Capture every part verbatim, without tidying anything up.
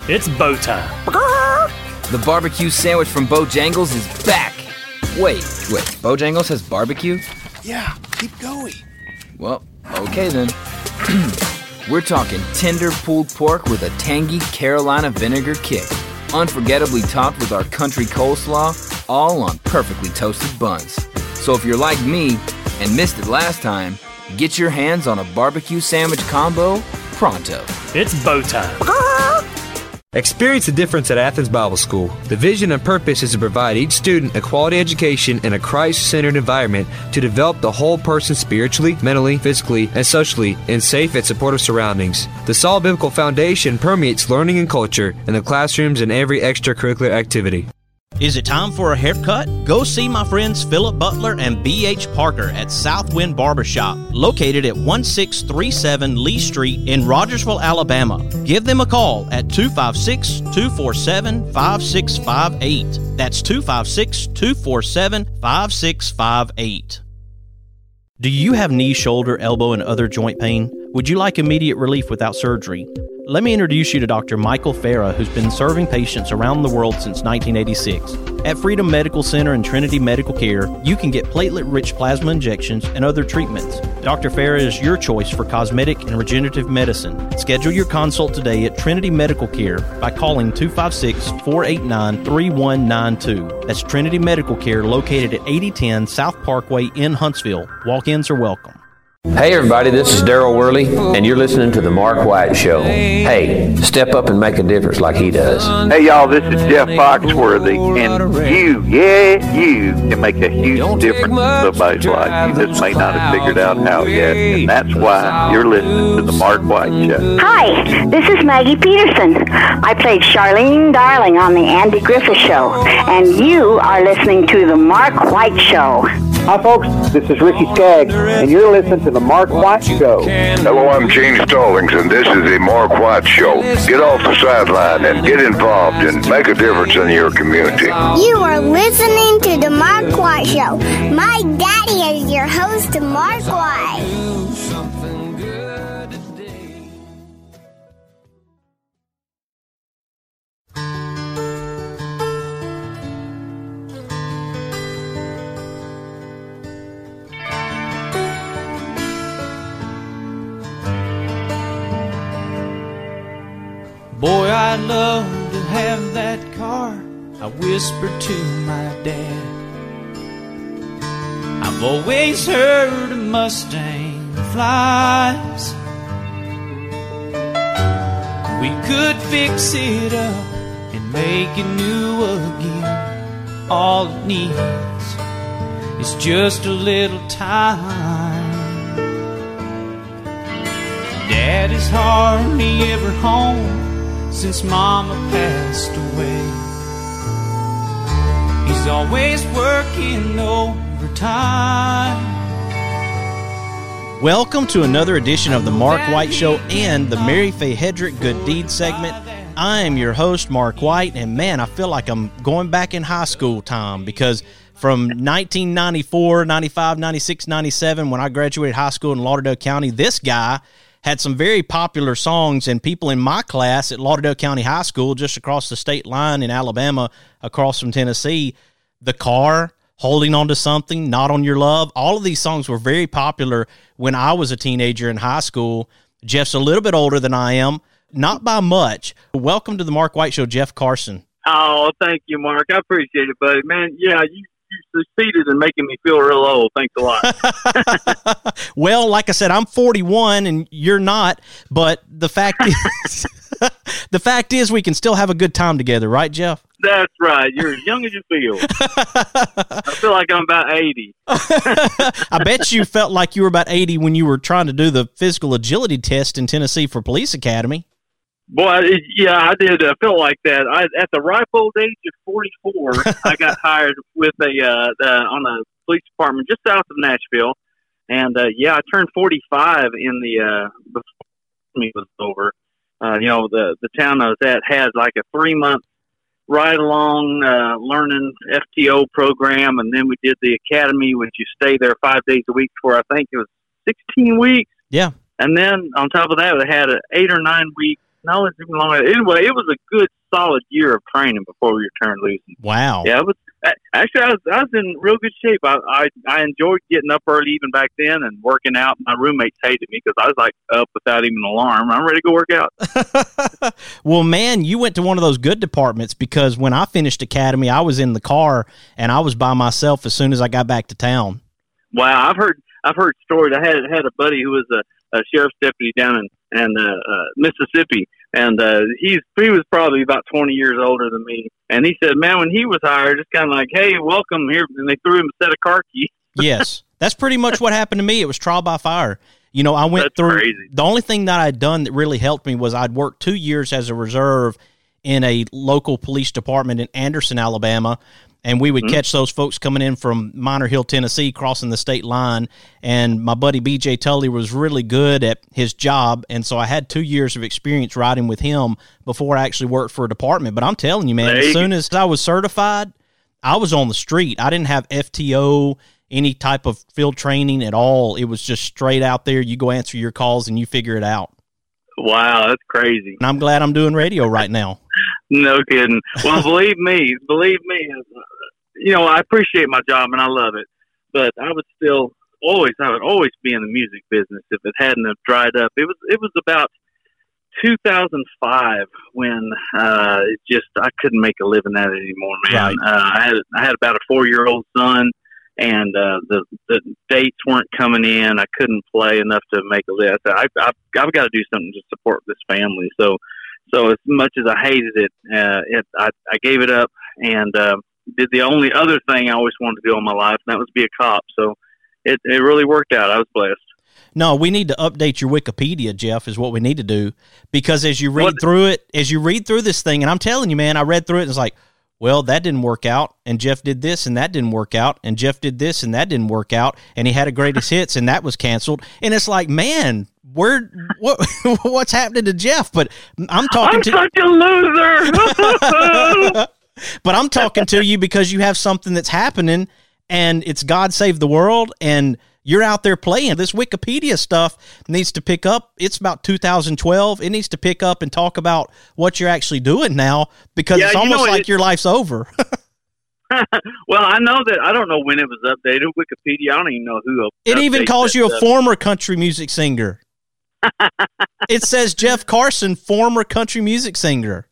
It's Bo time. The barbecue sandwich from Bojangles is back. Wait, wait, Bojangles has barbecue? Yeah, keep going. Well, okay then. We're talking tender pulled pork with a tangy Carolina vinegar kick, unforgettably topped with our country coleslaw, all on perfectly toasted buns. So if you're like me and missed it last time, get your hands on a barbecue sandwich combo pronto. It's Bo time. Experience the difference at Athens Bible School. The vision and purpose is to provide each student a quality education in a Christ-centered environment to develop the whole person spiritually, mentally, physically, and socially in safe and supportive surroundings. The solid biblical foundation permeates learning and culture in the classrooms and every extracurricular activity. Is it time for a haircut? Go see my friends Philip Butler and B H Parker at Southwind Barbershop, located at one six three seven Lee Street in Rogersville, Alabama. Give them a call at two five six, two four seven, five six five eight. That's two five six, two four seven, five six five eight. Do you have knee, shoulder, elbow, and other joint pain? Would you like immediate relief without surgery? Let me introduce you to Doctor Michael Farah, who's been serving patients around the world since nineteen eighty-six. At Freedom Medical Center and Trinity Medical Care, you can get platelet-rich plasma injections and other treatments. Doctor Farah is your choice for cosmetic and regenerative medicine. Schedule your consult today at Trinity Medical Care by calling two five six, four eight nine, three one nine two. That's Trinity Medical Care, located at eighty ten South Parkway in Huntsville. Walk-ins are welcome. Hey everybody, this is Daryl Worley, and you're listening to The Mark White Show. Hey, step up and make a difference like he does. Hey y'all, this is Jeff Foxworthy, and you, yeah, you can make a huge difference in somebody's life. You just may not have figured out how yet, and that's why you're listening to The Mark White Show. Hi, this is Maggie Peterson. I played Charlene Darling on The Andy Griffith Show, and you are listening to The Mark White Show. Hi folks, this is Ricky Skaggs, and you're listening to The Mark White Show. Hello, I'm Gene Stallings, and this is The Mark White Show. Get off the sideline and get involved and make a difference in your community. You are listening to The Mark White Show. My daddy is your host, Mark White. Boy, I'd love to have that car, I whispered to my dad. I've always heard a Mustang flies. We could fix it up and make it new again. All it needs is just a little time. Dad is hardly ever home since Mama passed away. He's always working overtime. Welcome to another edition of the Mark White Show and the Mary Faye Hedrick Good Deeds segment. I am your host, Mark White, and man, I feel like I'm going back in high school time, because from nineteen ninety-four, ninety-five, ninety-six, ninety-seven, when I graduated high school in Lauderdale County, this guy had some very popular songs, and people in my class at Lauderdale County High School, just across the state line in Alabama, across from Tennessee, The Car, Holding On to Something, Not on Your Love, all of these songs were very popular when I was a teenager in high school. Jeff's a little bit older than I am, not by much. Welcome to the Mark White Show, Jeff Carson. Oh, thank you, Mark. I appreciate it, buddy. Man, yeah, you You succeeded in making me feel real old. Thanks a lot. Well, like I said, I'm forty-one and you're not, but the fact is, the fact is we can still have a good time together, right, Jeff? That's right. You're as young as you feel. I feel like I'm about eighty. I bet you felt like you were about eighty when you were trying to do the physical agility test in Tennessee for Police Academy. Boy, it, yeah, I did uh, feel like that. I, at the ripe old age of forty-four, I got hired with a uh, the, on a police department just south of Nashville, and uh, yeah, I turned forty-five in the uh, before me was over. Uh, you know, the the town I was at had like a three month ride along uh, learning F T O program, and then we did the academy, which you stay there five days a week for I think it was sixteen weeks. Yeah, and then on top of that, we had an eight or nine week no, it's even longer. Anyway, it was a good, solid year of training before we returned loose. Wow. Yeah, it was. Actually, I was I was in real good shape. I, I I enjoyed getting up early even back then and working out. My roommates hated me because I was like up without even an alarm. I'm ready to go work out. Well, man, you went to one of those good departments because when I finished academy, I was in the car and I was by myself as soon as I got back to town. Wow, I've heard I've heard stories. I had had a buddy who was a, a sheriff's deputy down in and uh, uh, Mississippi, and uh, he's he was probably about twenty years older than me. And he said, "Man, when he was hired, it's kind of like, hey, welcome here," and they threw him a set of car keys. Yes, that's pretty much what happened to me. It was trial by fire. You know, I went that's through. Crazy. The only thing that I'd done that really helped me was I'd worked two years as a reserve in a local police department in Anderson, Alabama. And we would mm-hmm. catch those folks coming in from Minor Hill, Tennessee, crossing the state line. And my buddy B J Tully was really good at his job. And so I had two years of experience riding with him before I actually worked for a department. But I'm telling you, man, as soon as I was certified, I was on the street. I didn't have F T O, any type of field training at all. It was just straight out there. You go answer your calls and you figure it out. Wow, that's crazy. And I'm glad I'm doing radio right now. No kidding. Well, believe me, believe me, you know, I appreciate my job and I love it, but I would still always, I would always be in the music business if it hadn't have dried up. It was, it was about two thousand five when uh, it just, I couldn't make a living at it anymore, man. Right. Uh, I had, I had about a four-year-old son, and uh, the the dates weren't coming in. I couldn't play enough to make a living. I said, I, I've, I've got to do something to support this family. So, so as much as I hated it, uh, it I, I gave it up and uh, did the only other thing I always wanted to do in my life, and that was be a cop. So it, it really worked out. I was blessed. No, we need to update your Wikipedia, Jeff, is what we need to do. Because as you read What? through it, as you read through this thing, and I'm telling you, man, I read through it and it's like, well, that didn't work out, and Jeff did this, and that didn't work out, and Jeff did this, and that didn't work out, and he had a greatest hits, and that was canceled. And it's like, man, where, what, what's happening to Jeff? But I'm talking I'm to such a loser. But I'm talking to you because you have something that's happening, and it's God Save the World, and you're out there playing. This Wikipedia stuff needs to pick up. It's about two thousand twelve. It needs to pick up and talk about what you're actually doing now, because Yeah, it's you almost know, like it- your life's over. Well, I know that. I don't know when it was updated. Wikipedia, I don't even know who. It even updates calls that you a stuff. former country music singer. It says Jeff Carson, former country music singer.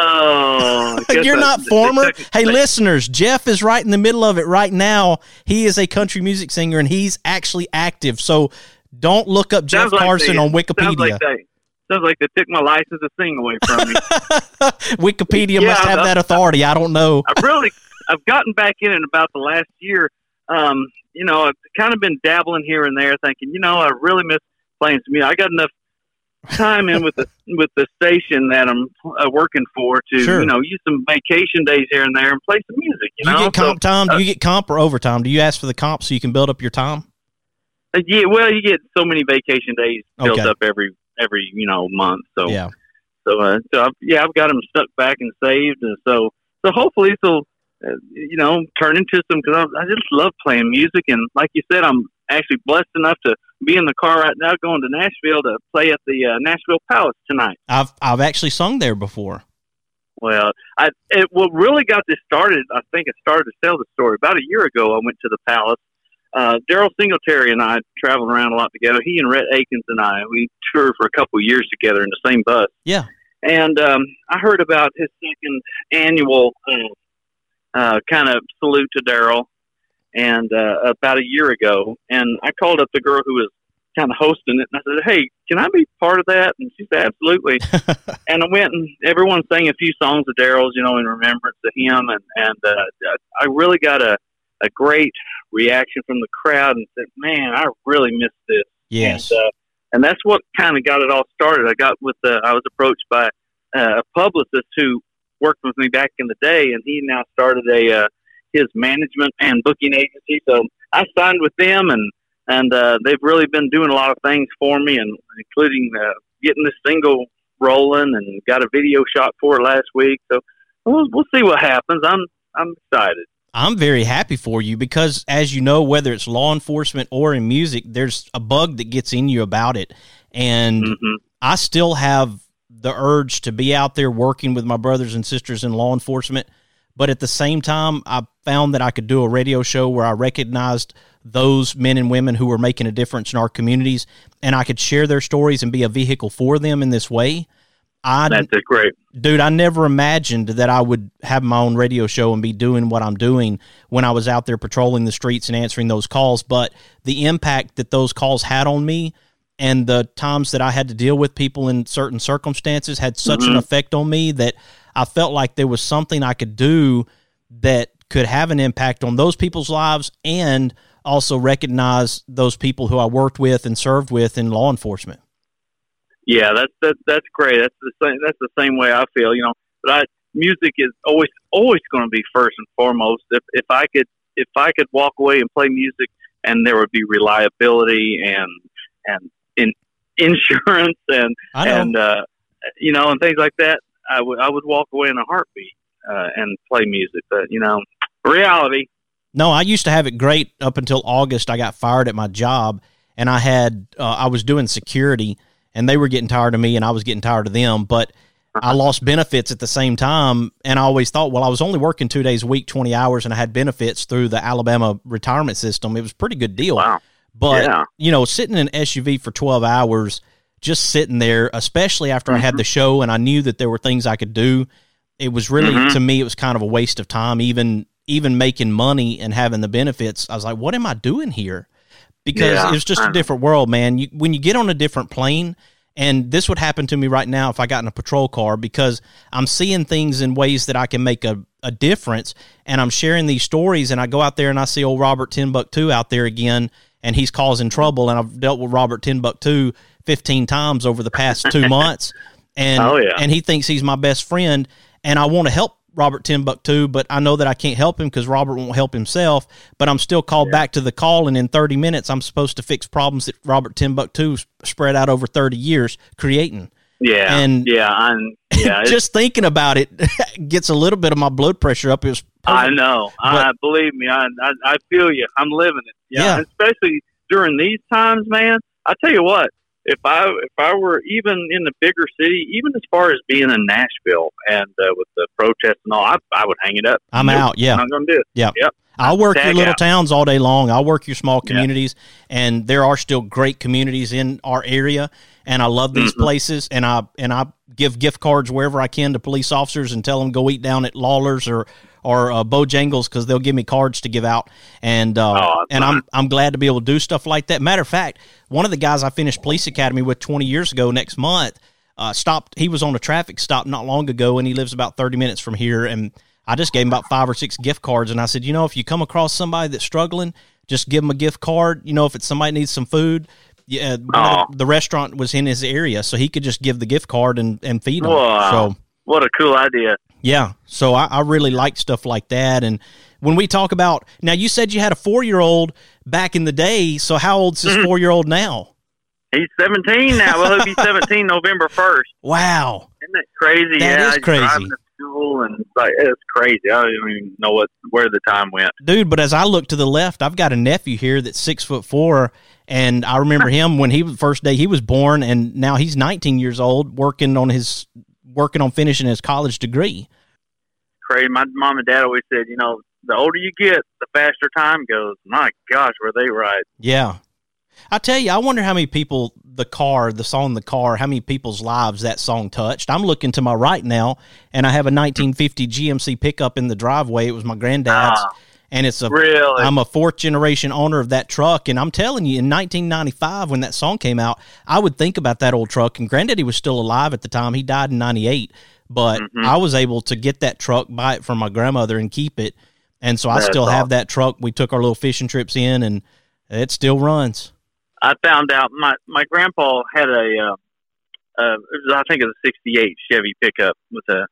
Oh, I guess You're I- not they- former. they- Hey, they- listeners, Jeff is right in the middle of it right now. He is a country music singer, and he's actually active. So don't look up Jeff Sounds like Carson they- on Sounds Wikipedia. like, they, sounds like they took my license to sing away from me. Wikipedia Yeah, must have I'm- that authority. I don't know. I really, I've gotten back in it about the last year. Um, you know, I've kind of been dabbling here and there, thinking, you know, I really miss playing some music. I got enough time in with the with the station that I'm uh, working for to, Sure. you know, use some vacation days here and there and play some music. You, You know, get comp So, time? uh, Do you get comp or overtime? Do you ask for the comp so you can build up your time? Uh, yeah, well, you get so many vacation days built Okay. up every every you know month. So Yeah. so uh, so I've, yeah, I've got them stuck back and saved, and so so hopefully this will uh, you know turn into some, because I, I just love playing music, and like you said, I'm actually blessed enough to be in the car right now going to Nashville to play at the uh, Nashville Palace tonight. I've I've actually sung there before. Well, I it, what really got this started, I think it started to tell the story. About a year ago, I went to the Palace. Uh, Daryl Singletary and I traveled around a lot together. He and Rhett Akins and I, we toured for a couple of years together in the same bus. Yeah. And um, I heard about his second annual uh, uh, kind of salute to Daryl, and uh, about a year ago. And I called up the girl who was kind of hosting it, and I said, "Hey, can I be part of that?" And she said, "Absolutely." And I went, and everyone sang a few songs of Daryl's, you know, in remembrance of him. And and uh, I really got a a great reaction from the crowd, and said, "Man, I really missed this." Yes. And, uh, and that's what kind of got it all started. I got with the, I was approached by uh, a publicist who worked with me back in the day, and he now started a uh, his management and booking agency. So I signed with them, and and uh, they've really been doing a lot of things for me, and including uh, getting this single rolling, and got a video shot for it last week. So we'll we'll see what happens. I'm I'm excited. I'm very happy for you because, as you know, whether it's law enforcement or in music, there's a bug that gets in you about it. And Mm-hmm. I still have the urge to be out there working with my brothers and sisters in law enforcement. But at the same time, I found that I could do a radio show where I recognized those men and women who were making a difference in our communities, and I could share their stories and be a vehicle for them in this way. I, That's great. Dude, I never imagined that I would have my own radio show and be doing what I'm doing when I was out there patrolling the streets and answering those calls. But the impact that those calls had on me and the times that I had to deal with people in certain circumstances had such mm-hmm. an effect on me that I felt like there was something I could do that could have an impact on those people's lives and also recognize those people who I worked with and served with in law enforcement. Yeah, that's that, that's great. That's the same. That's the same way I feel. You know, but I, music is always always going to be first and foremost. If if I could if I could walk away and play music, and there would be reliability and and in insurance and and uh, you know and things like that, I would I would walk away in a heartbeat uh, and play music. But you know, reality. No, I used to have it great up until August. I got fired at my job, and I had uh, I was doing security. And they were getting tired of me, and I was getting tired of them. But I lost benefits at the same time, and I always thought, well, I was only working two days a week, twenty hours, and I had benefits through the Alabama retirement system. It was a pretty good deal. Wow. But, yeah. you know, sitting in an S U V for twelve hours, just sitting there, especially after mm-hmm. I had the show and I knew that there were things I could do, it was really, mm-hmm. to me, it was kind of a waste of time, even even making money and having the benefits. I was like, what am I doing here? Because yeah, it's just a different world, man. You, when you get on a different plane, and this would happen to me right now if I got in a patrol car, because I'm seeing things in ways that I can make a, a difference, and I'm sharing these stories, and I go out there and I see old Robert Timbuktu out there again, and he's causing trouble, and I've dealt with Robert Timbuktu fifteen times over the past two months, and oh, yeah. and he thinks he's my best friend, and I want to help Robert Timbuktu, but I know that I can't help him because Robert won't help himself, but I'm still called yeah. back to the call, and in thirty minutes, I'm supposed to fix problems that Robert Timbuktu spread out over thirty years creating. Yeah, and yeah, I'm, yeah. just thinking about it gets a little bit of my blood pressure up. It was I know. But, I believe me, I, I I feel you. I'm living it. Yeah, yeah. Especially during these times, man. I tell you what. If I if I were even in the bigger city, even as far as being in Nashville and uh, with the protests and all, I, I would hang it up. I'm nope, out. Yeah, I'm not going to do it. Yeah, yep. I'll work Tag your little out. towns all day long. I'll work your small communities, yeah. and there are still great communities in our area, and I love these mm-hmm. places. And I and I give gift cards wherever I can to police officers and tell them go eat down at Lawler's or or uh, Bojangles because they'll give me cards to give out. And uh, oh, and I'm I'm glad to be able to do stuff like that. Matter of fact, one of the guys I finished police academy with twenty years ago next month uh, stopped. He was on a traffic stop not long ago, and he lives about thirty minutes from here. And I just gave him about five or six gift cards, and I said, you know, if you come across somebody that's struggling, just give them a gift card. You know, if it's somebody needs some food, yeah, oh. the, the restaurant was in his area, so he could just give the gift card and, and feed them. Wow. So, what a cool idea. Yeah, so I, I really like stuff like that. And when we talk about, now you said you had a four-year-old back in the day, so how old's this Mm-hmm. four-year-old now? He's seventeen now. Well, he'll be seventeen November first. Wow. Isn't that crazy? That yeah, is he's crazy. driving to school, and it's like it's crazy. I don't even know what where the time went. Dude, but as I look to the left, I've got a nephew here that's six foot four, and I remember him when he was first day he was born, and now he's nineteen years old, working on his working on finishing his college degree. Crazy. My mom and dad always said, you know, the older you get, the faster time goes. My gosh, were they right? Yeah. I tell you, I wonder how many people the car, the song The Car, how many people's lives that song touched. I'm looking to my right now, and I have a nineteen fifty G M C pickup in the driveway. It was my granddad's, Ah, and it's a really? I'm a fourth generation owner of that truck, and I'm telling you, in nineteen ninety-five when that song came out, I would think about that old truck. And Granddaddy was still alive at the time; he died in ninety-eight, but Mhm. I was able to get that truck, buy it from my grandmother, and keep it. And so I That's still have awesome. that truck. We took our little fishing trips in, and it still runs. I found out my my grandpa had a, uh, uh, it was, I think it was a sixty-eight Chevy pickup with a,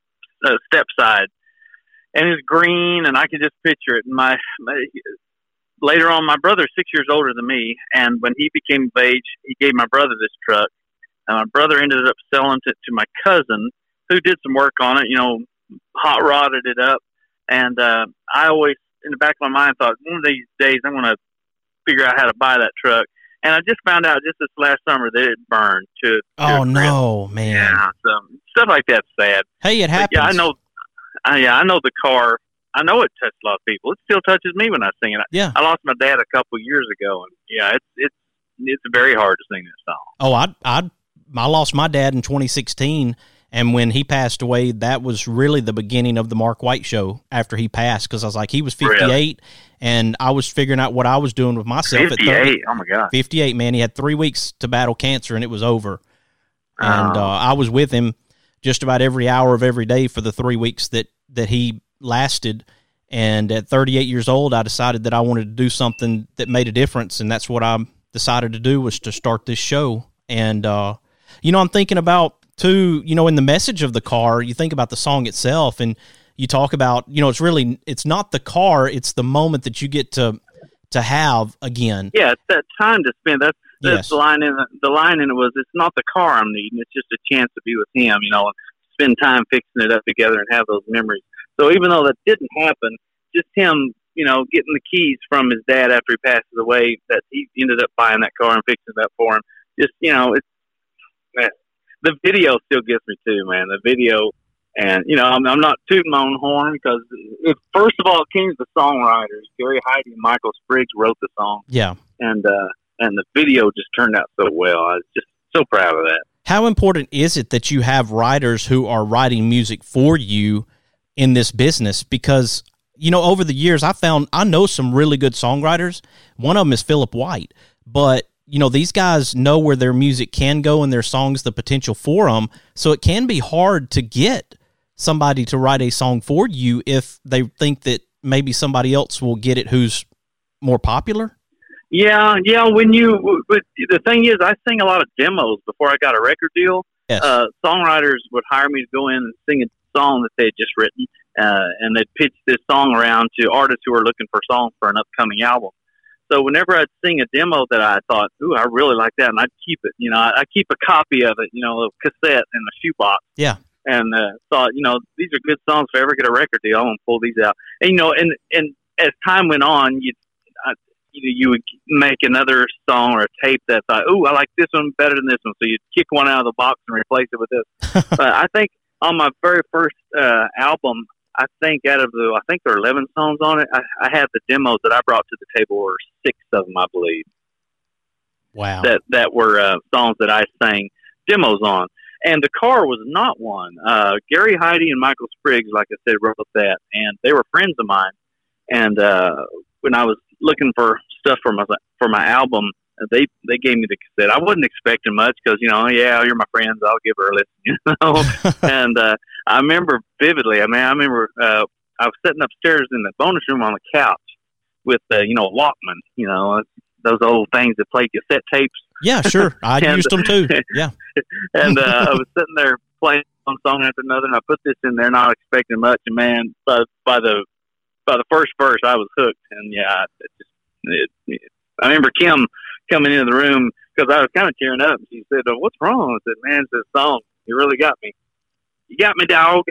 a step side, and it's green, and I could just picture it. And my, my later on, my brother's six years older than me, and when he became of age, he gave my brother this truck, and my brother ended up selling it to my cousin, who did some work on it, you know, hot rodded it up, and uh, I always, in the back of my mind, thought one of these days I'm going to figure out how to buy that truck. And I just found out just this last summer that it burned to. to oh no, man! Yeah, so stuff like that's sad. Hey, it happens. But yeah, I know. I, yeah, I know the car. I know it touched a lot of people. It still touches me when I sing it. Yeah. I lost my dad a couple years ago, and yeah, it's it's it's very hard to sing that song. Oh, I I I lost my dad in twenty sixteen. And when he passed away, that was really the beginning of the Mark White Show after he passed, because I was like, he was fifty-eight, really? And I was figuring out what I was doing with myself fifty-eight. At thirty. Oh, my God. fifty-eight, man. He had three weeks to battle cancer, and it was over. And uh, I was with him just about every hour of every day for the three weeks that, that he lasted. And at thirty-eight years old, I decided that I wanted to do something that made a difference, and that's what I decided to do, was to start this show. And, uh, you know, I'm thinking about, too, you know, in the message of the car, you think about the song itself, and you talk about, you know, it's really, it's not the car, it's the moment that you get to to have again. Yeah, it's that time to spend. That's, that's Yes. the line in the line in it was, it's not the car I'm needing, it's just a chance to be with him, you know, and spend time fixing it up together and have those memories. So even though that didn't happen, just him, you know, getting the keys from his dad after he passes away, that he ended up buying that car and fixing it up for him. Just, you know, it's, man, the video still gets me too, man. The video, and you know, I'm, I'm not tooting my own horn, because it, first of all, it came to the songwriters. Gary Heide and Michael Spriggs wrote the song. Yeah, and uh, and the video just turned out so well. I was just so proud of that. How important is it that you have writers who are writing music for you in this business? Because, you know, over the years, I found I know some really good songwriters. One of them is Philip White, but you know, these guys know where their music can go and their songs, the potential for them. So it can be hard to get somebody to write a song for you if they think that maybe somebody else will get it who's more popular. Yeah, yeah. When you, but the thing is, I sing a lot of demos before I got a record deal. Yes. Uh, songwriters would hire me to go in and sing a song that they had just written, uh, and they'd pitch this song around to artists who are looking for songs for an upcoming album. So whenever I'd sing a demo that I thought, ooh, I really like that, and I'd keep it, you know, I, I keep a copy of it, you know, a cassette in the shoebox. Yeah. And uh, thought, you know, these are good songs. If I ever get a record deal, I'm going to pull these out. And, you know, and, and as time went on, you I, you, you would make another song or a tape that thought, ooh, I like this one better than this one. So you'd kick one out of the box and replace it with this. But I think on my very first uh, album, I think out of the, I think there are eleven songs on it. I, I had the demos that I brought to the table, or six of them, I believe. Wow. That that were uh, songs that I sang demos on, and the car was not one. Uh, Gary Heide and Michael Spriggs, like I said, wrote that, and they were friends of mine. And uh, when I was looking for stuff for my for my album, they they gave me the cassette. I wasn't expecting much, because, you know, yeah, you're my friends, I'll give her a listen, you know. And uh, I remember vividly. I mean, I remember uh, I was sitting upstairs in the bonus room on the couch with, uh, you know, Walkman, you know, those old things that play cassette tapes. Yeah, sure. I and, used them too. Yeah. And uh, I was sitting there playing one song after another, and I put this in there, not expecting much. And man, by, by the by the first verse, I was hooked. And yeah, it just, it, it, I remember Kim coming into the room, because I was kind of tearing up. And she said, oh, "What's wrong?" I said, "Man, it's this song. You really got me. You got me, dog."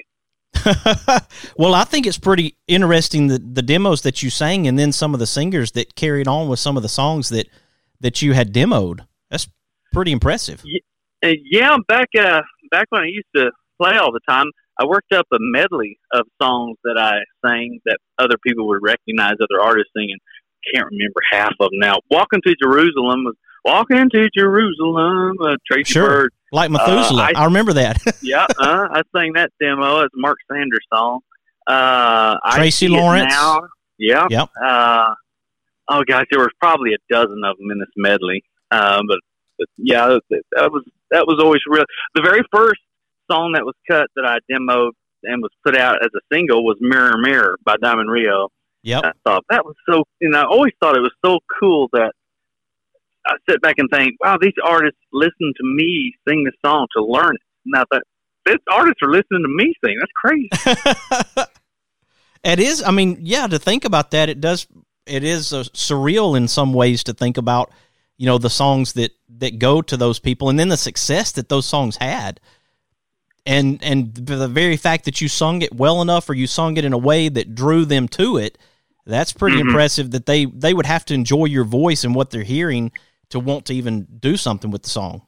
Well, I think it's pretty interesting, the, the demos that you sang, and then some of the singers that carried on with some of the songs that, that you had demoed. That's pretty impressive. Yeah, yeah back uh, back when I used to play all the time, I worked up a medley of songs that I sang that other people would recognize, other artists singing. Can't remember half of them now. Walking to Jerusalem was Walking to Jerusalem, uh, Tracy Sure. Bird. Like Methuselah. Uh, I, I remember that. yeah, uh, I sang that demo. It's a Mark Sanders song. Uh, Tracy I See It Lawrence. Now. Yeah. Yep. Uh, oh, gosh, there was probably a dozen of them in this medley. Uh, but, but, yeah, that, that was that was always real. The very first song that was cut that I demoed and was put out as a single was Mirror, Mirror by Diamond Rio. Yep. I thought that was so, you know, I always thought it was so cool that I sit back and think, wow, these artists listen to me sing this song to learn it. And I thought, these artists are listening to me sing. That's crazy. It is. I mean, yeah, to think about that, it does. It is uh, surreal in some ways to think about, you know, the songs that, that go to those people, and then the success that those songs had. And, and the very fact that you sung it well enough, or you sung it in a way that drew them to it, that's pretty Mm-hmm. impressive, that they, they would have to enjoy your voice and what they're hearing to want to even do something with the song?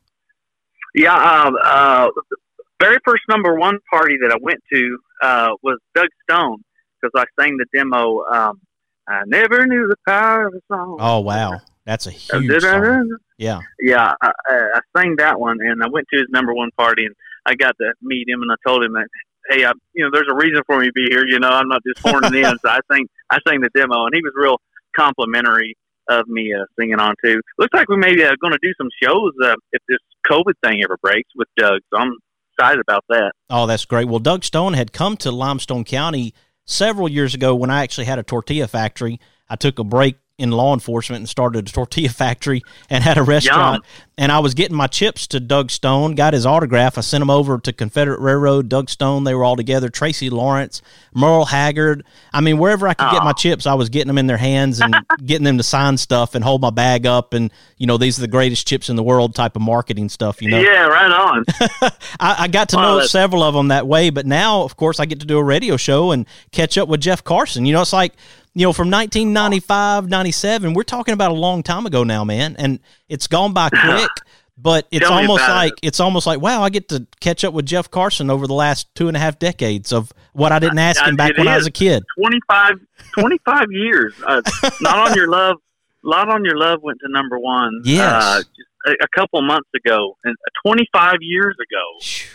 Yeah, um, uh, the very first number one party that I went to uh, was Doug Stone, because I sang the demo, um, I Never Knew the Power of a Song. Oh, wow. That's a huge song. Yeah. Yeah, I, I sang that one, and I went to his number one party, and I got to meet him, and I told him that, hey, I, you know, there's a reason for me to be here. You know, I'm not just horning in. So I sang, I sang the demo, and he was real complimentary of me uh, singing on too. Looks like we may be uh, going to do some shows uh, if this COVID thing ever breaks with Doug. So I'm excited about that. Oh, that's great. Well, Doug Stone had come to Limestone County several years ago when I actually had a tortilla factory. I took a break in law enforcement and started a tortilla factory and had a restaurant. Yum. And I was getting my chips to Doug Stone, got his autograph. I sent them over to Confederate Railroad, Doug Stone. They were all together. Tracy Lawrence, Merle Haggard. I mean, wherever I could oh. get my chips, I was getting them in their hands and getting them to sign stuff and hold my bag up. And, you know, these are the greatest chips in the world type of marketing stuff, you know? Yeah, right on. I, I got to know oh, several of them that way. But now, of course, I get to do a radio show and catch up with Jeff Carson. You know, it's like, you know, from nineteen ninety-five, ninety-seven, we're talking about a long time ago now, man, and it's gone by quick, but it's almost like it. it's almost like, wow, I get to catch up with Jeff Carson over the last two and a half decades of what I didn't ask him back it when is. I was a kid. twenty-five, twenty-five years. Uh, Not on Your Love. Not on Your Love went to number one. Yes. Uh, just a, a couple months ago, and twenty-five years ago.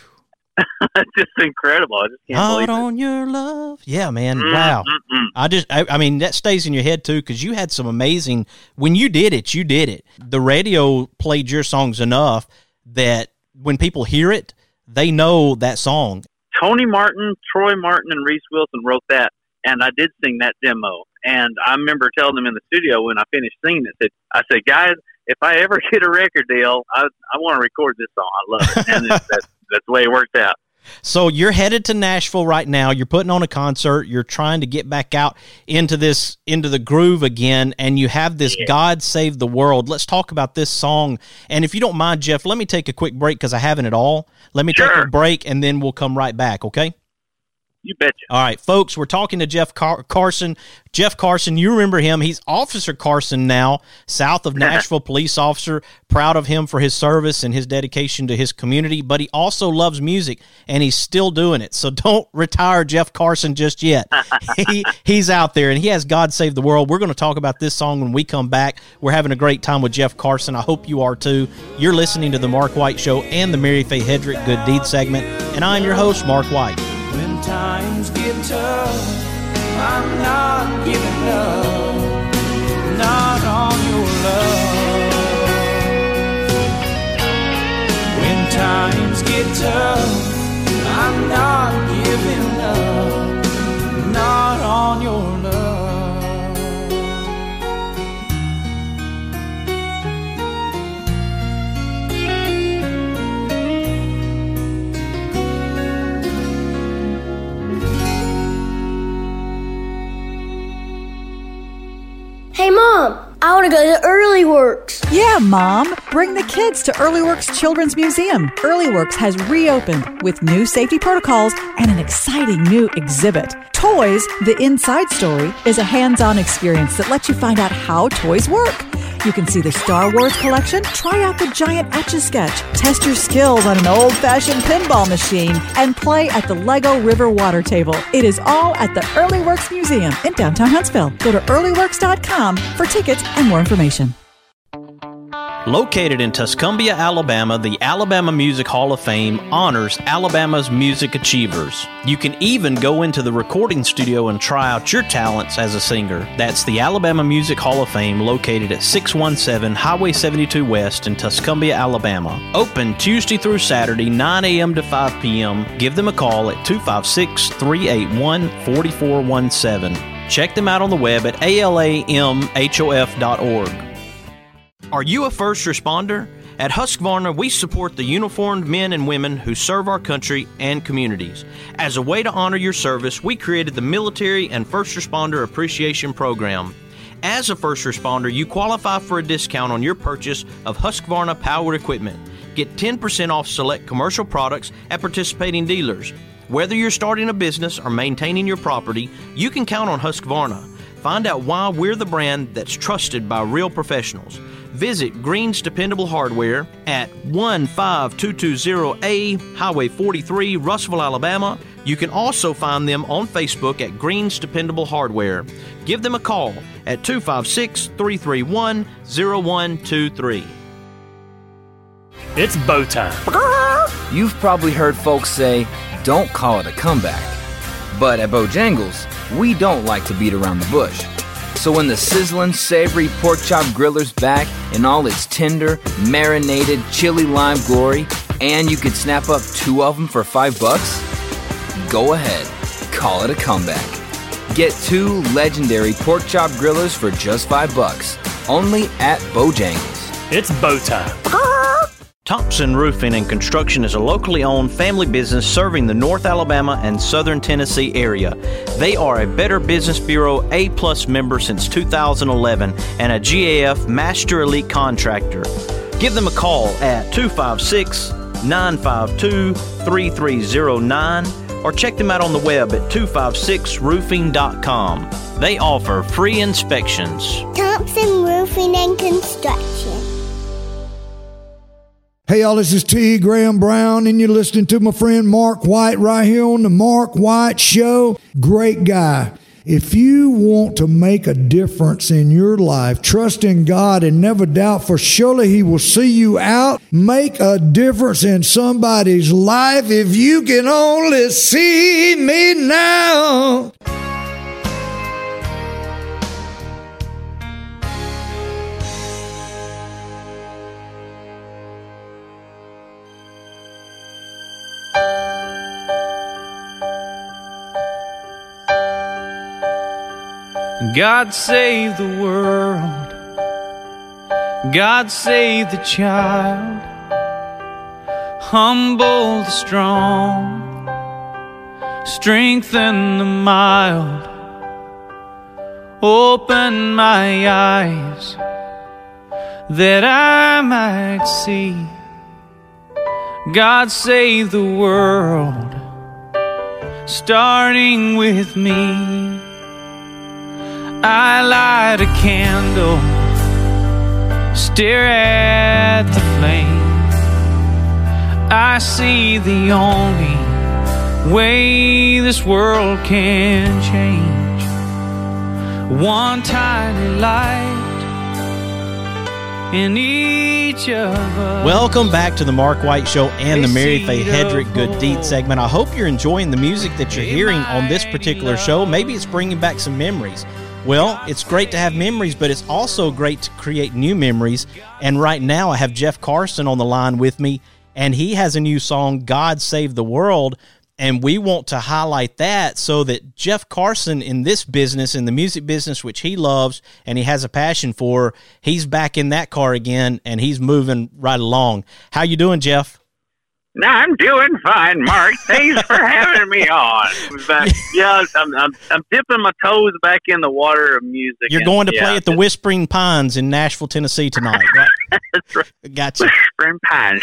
It's just incredible. I just can't Out believe it. on your love. Yeah, man. Mm, wow. mm, mm. I just, I, I mean, that stays in your head too, because you had some amazing, when you did it, you did it. The radio played your songs enough that when people hear it, they know that song. Tony Martin, Troy Martin, and Reese Wilson wrote that, and I did sing that demo. And I remember telling them in the studio when I finished singing it, that I said, guys, if I ever get a record deal, I I want to record this song. I love it. And it's, that's, that's the way it worked out. So you're headed to Nashville right now. You're putting on a concert. You're trying to get back out into this, into the groove again, and you have this yeah. God Save the World. Let's talk about this song. And if you don't mind, Jeff, let me take a quick break because I haven't at all. Let me sure. take a break, and then we'll come right back, okay? You betcha. All right, folks, we're talking to Jeff Car- Carson. Jeff Carson, you remember him. He's Officer Carson now, south of Nashville police officer. Proud of him for his service and his dedication to his community, but he also loves music, and he's still doing it. So don't retire Jeff Carson just yet. he He's out there, and he has God Save the World. We're going to talk about this song when we come back. We're having a great time with Jeff Carson. I hope you are too. You're listening to The Mark White Show and the Mary Faye Hedrick Good Deed segment, and I'm your host, Mark White. When times get tough, I'm not giving up, not on your love. When times get tough, I'm not giving up, not on your love. Hey, Mom, I want to go to Early Works. Yeah, Mom. Bring the kids to Early Works Children's Museum. Early Works has reopened with new safety protocols and an exciting new exhibit. Toys, The Inside Story, is a hands-on experience that lets you find out how toys work. You can see the Star Wars collection, try out the giant Etch-a-Sketch, test your skills on an old-fashioned pinball machine, and play at the Lego River water table. It is all at the Early Works Museum in downtown Huntsville. Go to early works dot com for tickets and more information. Located in Tuscumbia, Alabama, the Alabama Music Hall of Fame honors Alabama's music achievers. You can even go into the recording studio and try out your talents as a singer. That's the Alabama Music Hall of Fame, located at six one seven Highway seventy-two West in Tuscumbia, Alabama. Open Tuesday through Saturday, nine a.m. to five p.m. Give them a call at two five six, three eight one, four four one seven. Check them out on the web at A L A M H O F dot org. Are you a first responder? At Husqvarna, we support the uniformed men and women who serve our country and communities. As a way to honor your service, we created the Military and First Responder Appreciation Program. As a first responder, you qualify for a discount on your purchase of Husqvarna powered equipment. Get ten percent off select commercial products at participating dealers. Whether you're starting a business or maintaining your property, you can count on Husqvarna. Find out why we're the brand that's trusted by real professionals. visit Green's Dependable Hardware at one five two two zero A Highway forty-three, Russellville, Alabama. You can also find them on Facebook at Green's Dependable Hardware. Give them a call at two five six, three three one, zero one two three. It's bow time. You've probably heard folks say, don't call it a comeback. But at Bojangles, we don't like to beat around the bush. So when the sizzling, savory pork chop griller's back in all its tender, marinated, chili lime glory, and you could snap up two of them for five bucks, go ahead, call it a comeback. Get two legendary pork chop grillers for just five bucks, only at Bojangles. It's bow time. Thompson Roofing and Construction is a locally owned family business serving the North Alabama and Southern Tennessee area. They are a Better Business Bureau A-plus member since two thousand eleven and a G A F Master Elite Contractor. Give them a call at two five six, nine five two, three three zero nine or check them out on the web at two five six roofing dot com. They offer free inspections. Thompson Roofing and Construction. Hey, y'all, this is T. Graham Brown, and you're listening to my friend Mark White right here on the Mark White Show. Great guy. If you want to make a difference in your life, trust in God and never doubt, for surely He will see you out. Make a difference in somebody's life if you can only see me now. God save the world, God save the child, humble the strong, strengthen the mild, open my eyes that I might see. God save the world, starting with me. I light a candle, stare at the flame. I see the only way this world can change. One tiny light in each of us. Welcome back to the Mark White Show and the Mary Faye Hedrick Good Deed segment. I hope you're enjoying the music that you're hearing on this particular show. Maybe it's bringing back some memories. Well, it's great to have memories, but it's also great to create new memories. And right now I have Jeff Carson on the line with me, and he has a new song, God Save the World, and we want to highlight that so that Jeff Carson in this business, in the music business, which he loves and he has a passion for, he's back in that car again, and he's moving right along. How you doing, Jeff? No, I'm doing fine, Mark. Thanks for having me on. But, yeah, I'm, I'm I'm dipping my toes back in the water of music. You're and, going to yeah, play at the Whispering Pines in Nashville, Tennessee tonight, right? That's right. Gotcha. Whispering Pines.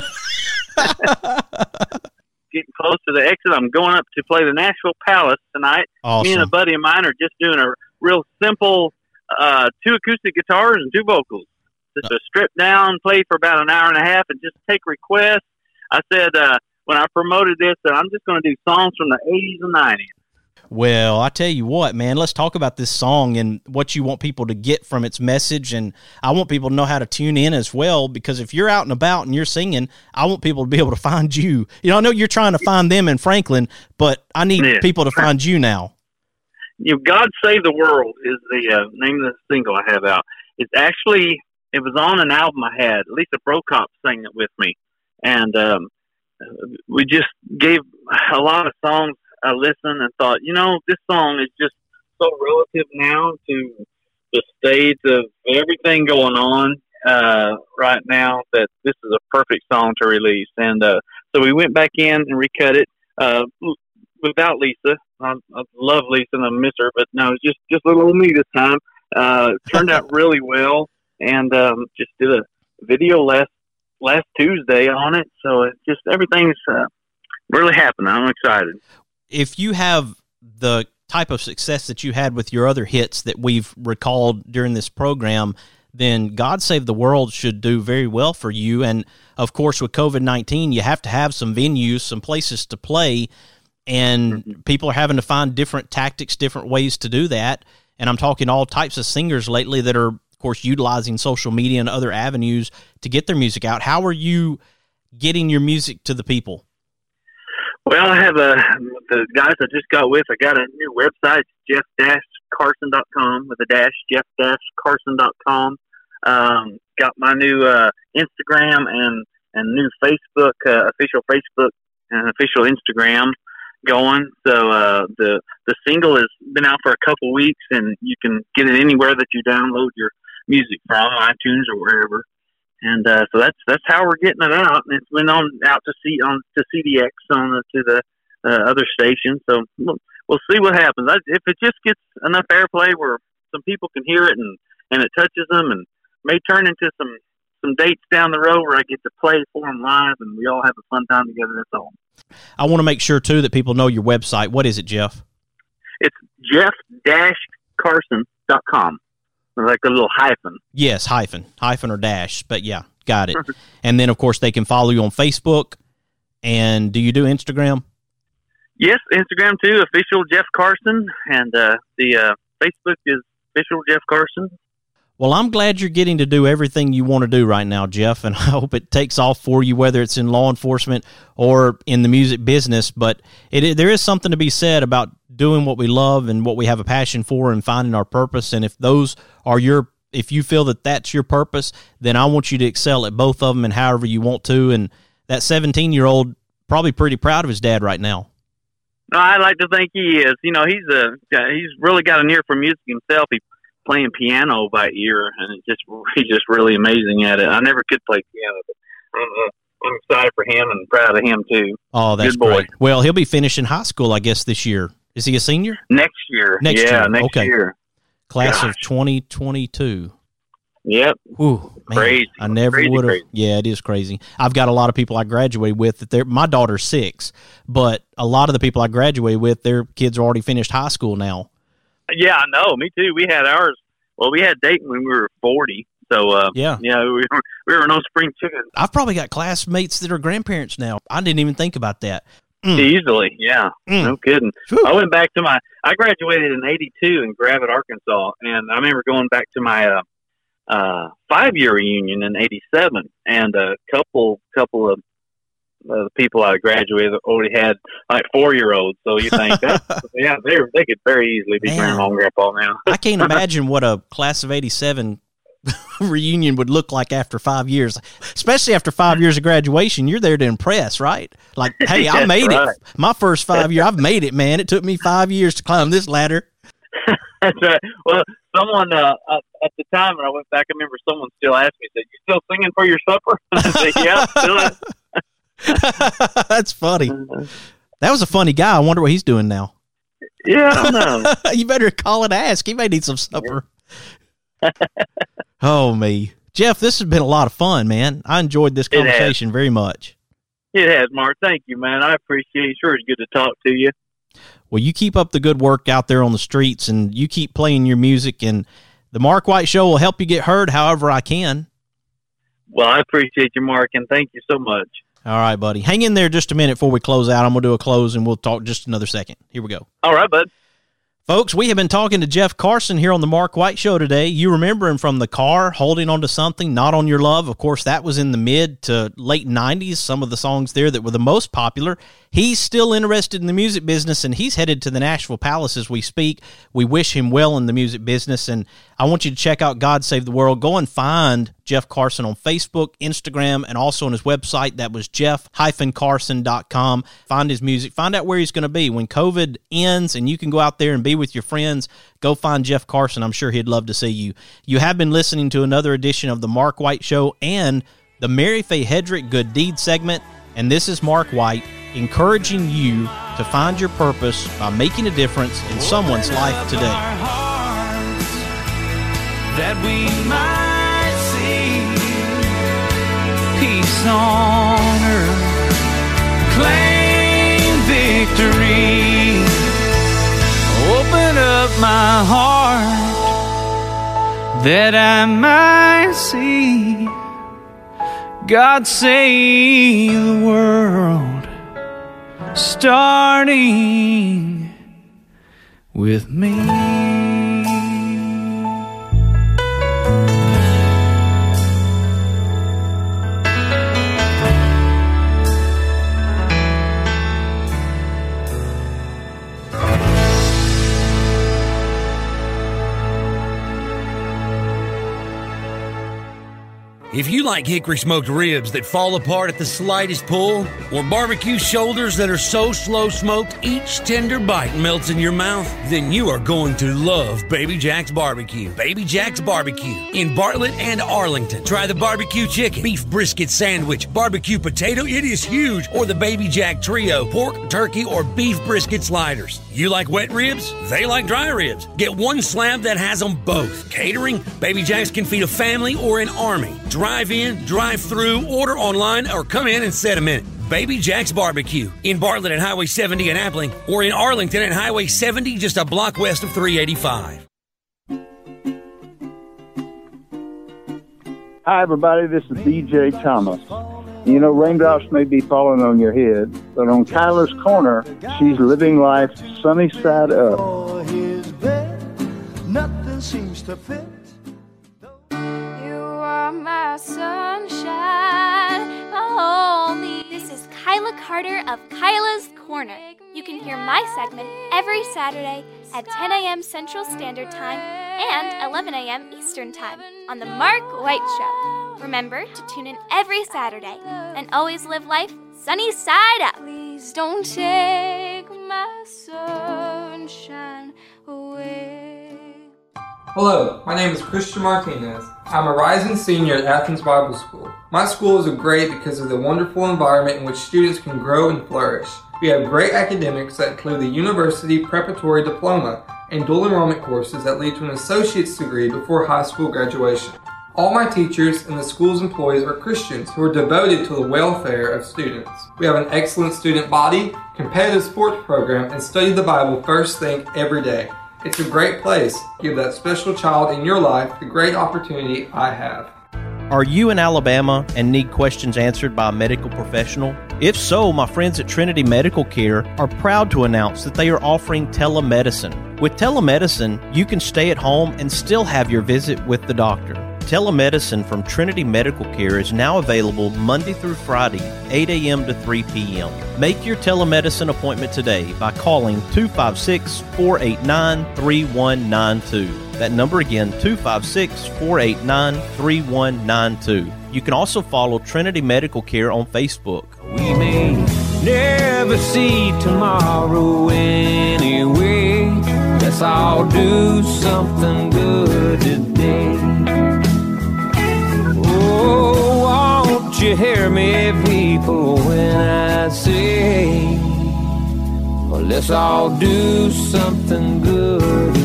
Getting close to the exit. I'm going up to play the Nashville Palace tonight. Awesome. Me and a buddy of mine are just doing a real simple uh, two acoustic guitars and two vocals. Just a stripped down, play for about an hour and a half, and just take requests. I said uh, when I promoted this that I'm just going to do songs from the eighties and nineties. Well, I tell you what, man, let's talk about this song and what you want people to get from its message. And I want people to know how to tune in as well, because if you're out and about and you're singing, I want people to be able to find you. You know, I know you're trying to find them in Franklin, but I need Yeah. people to find you now. You know, God Save the World is the uh, name of the single I have out. It's actually, it was on an album I had. Lisa Brokop sang it with me. And um, we just gave a lot of songs a listen and thought, you know, this song is just so relative now to the state of everything going on uh, right now that this is a perfect song to release. And uh, so we went back in and recut it uh, without Lisa. I, I love Lisa and I miss her, but no, it's just, just little old me this time. Uh, it turned out really well, and um, just did a video last last Tuesday on it. So it just everything's uh, really happening. I'm excited. If you have the type of success that you had with your other hits that we've recalled during this program, then God Save the World should do very well for you. And, of course, with COVID nineteen, you have to have some venues, some places to play, and mm-hmm. people are having to find different tactics, different ways to do that. And I'm talking all types of singers lately that are, of course, utilizing social media and other avenues to get their music out. How are you getting your music to the people? Well, I have a, the guys I just got with, I got a new website, jeff dash carson dot com with a dash, jeff dash carson dot com. Um, got my new uh, Instagram and, and new Facebook, uh, official Facebook and official Instagram going. So uh, the the single has been out for a couple weeks, and you can get it anywhere that you download your music from, iTunes or wherever. And uh, so that's that's how we're getting it out, and it's been on out to C on to C D X on the, to the uh, other stations. So we'll, we'll see what happens. I, if it just gets enough airplay where some people can hear it and, and it touches them, and may turn into some, some dates down the road where I get to play for them live, and we all have a fun time together. That's all. I want to make sure too that people know your website. What is it, Jeff? It's jeff dash carson dot com. Like a little hyphen. Yes, hyphen. Hyphen or dash. But yeah, got it. And then, of course, they can follow you on Facebook. And do you do Instagram? Yes, Instagram too. Official Jeff Carson. And uh, the uh, Facebook is official Jeff Carson. Well, I'm glad you're getting to do everything you want to do right now, Jeff, and I hope it takes off for you, whether it's in law enforcement or in the music business. But it, there is something to be said about doing what we love and what we have a passion for and finding our purpose. And if those are your, if you feel that that's your purpose, then I want you to excel at both of them and however you want to. And that seventeen-year-old probably pretty proud of his dad right now. No, I like to think he is. You know, he's a he's really got an ear for music himself. He playing piano by ear, and it's just he's just really amazing at it. I never could play piano, but I'm, uh, I'm excited for him and proud of him too. Oh, that's good boy. Great. Well, he'll be finishing high school, I guess, this year. Is he a senior? Next year. Next yeah, year. next okay. year. Class Gosh. of twenty twenty-two. Yep. Ooh, man, crazy. I never would have. Yeah, it is crazy. I've got a lot of people I graduated with that they're, my daughter's six, but a lot of the people I graduated with, their kids are already finished high school now. Yeah, I know. Me too. We had ours. Well, we had Dayton when we were forty. So, uh, yeah, yeah, we were, we were no spring chickens. I've probably got classmates that are grandparents now. I didn't even think about that. Mm. Easily, yeah. Mm. No kidding. Whew. I went back to my, I graduated in eighty-two in Gravette, Arkansas, and I remember going back to my uh, uh, five-year reunion in eighty-seven, and a couple couple of uh, people I graduated already had like four-year-olds, so you think, that, yeah, they they could very easily be Man. grandma and grandpa now. I can't imagine what a class of eighty-seven reunion would look like after five years, especially after five years of graduation. You're there to impress, right? Like, hey, I made right. it. My first five year, I've made it, man. It took me five years to climb this ladder. That's right. Well, someone uh, at the time when I went back, I remember someone still asked me, said, "You still singing for your supper?" I said, "Yeah, still." That's funny. That was a funny guy. I wonder what he's doing now. Yeah, I don't know. You better call and ask. He may need some supper. Oh, me. Jeff, this has been a lot of fun, man. I enjoyed this conversation very much. It has, Mark. Thank you, man. I appreciate it. Sure, it's good to talk to you. Well, you keep up the good work out there on the streets, and you keep playing your music, and the Mark White Show will help you get heard however I can. Well, I appreciate you, Mark, and thank you so much. All right, buddy. Hang in there just a minute before we close out. I'm going to do a close, and we'll talk just another second. Here we go. All right, bud. Folks, we have been talking to Jeff Carson here on the Mark White Show today. You remember him from The Car, Holding On to Something, Not On Your Love. Of course, that was in the mid to late nineties, some of the songs there that were the most popular. He's still interested in the music business, and he's headed to the Nashville Palace as we speak. We wish him well in the music business, and I want you to check out God Save the World. Go and find Jeff Carson on Facebook, Instagram, and also on his website. That was jeff dash carson dot com. Find his music. Find out where he's going to be. When COVID ends and you can go out there and be with your friends, go find Jeff Carson. I'm sure he'd love to see you. You have been listening to another edition of The Mark White Show and the Mary Faye Hedrick Good Deed segment, and this is Mark White encouraging you to find your purpose by making a difference in someone's life today. That we might see peace on earth, claim victory, open up my heart, that I might see God save the world, starting with me. If you like hickory smoked ribs that fall apart at the slightest pull, or barbecue shoulders that are so slow smoked each tender bite melts in your mouth, then you are going to love Baby Jack's Barbecue. Baby Jack's Barbecue in Bartlett and Arlington. Try the barbecue chicken, beef brisket sandwich, barbecue potato, it is huge, or the Baby Jack Trio, pork, turkey, or beef brisket sliders. You like wet ribs? They like dry ribs. Get one slab that has them both. Catering? Baby Jack's can feed a family or an army. Drive in, drive through, order online, or come in and set a minute. Baby Jack's Barbecue in Bartlett at Highway seventy in Appling, or in Arlington at Highway seventy, just a block west of three eighty-five. Hi, everybody. This is D J Thomas. You know, raindrops may be falling on your head, but on Kyla's Corner, she's living life sunny side up. For his bed, nothing seems to fit. You are my sunshine, my only. This is Kyla Carter of Kyla's Corner. You can hear my segment every Saturday at ten a.m. Central Standard Time and eleven a.m. Eastern Time on The Mark White Show. Remember to tune in every Saturday and always live life sunny side up. Please don't take my sunshine away. Hello, my name is Christian Martinez. I'm a rising senior at Athens Bible School. My school is great because of the wonderful environment in which students can grow and flourish. We have great academics that include the University Preparatory Diploma and dual enrollment courses that lead to an associate's degree before high school graduation. All my teachers and the school's employees are Christians who are devoted to the welfare of students. We have an excellent student body, competitive sports program, and study the Bible first thing every day. It's a great place. Give that special child in your life the great opportunity I have. Are you in Alabama and need questions answered by a medical professional? If so, my friends at Trinity Medical Care are proud to announce that they are offering telemedicine. With telemedicine, you can stay at home and still have your visit with the doctor. Telemedicine from Trinity Medical Care is now available Monday through Friday, eight a.m. to three p.m. Make your telemedicine appointment today by calling two five six, four eight nine, three one nine two. That number again, two five six, four eight nine, three one nine two. You can also follow Trinity Medical Care on Facebook. We may never see tomorrow anyway. Let's all do something good today. Oh, won't you hear me, people, when I say, well, let's all do something good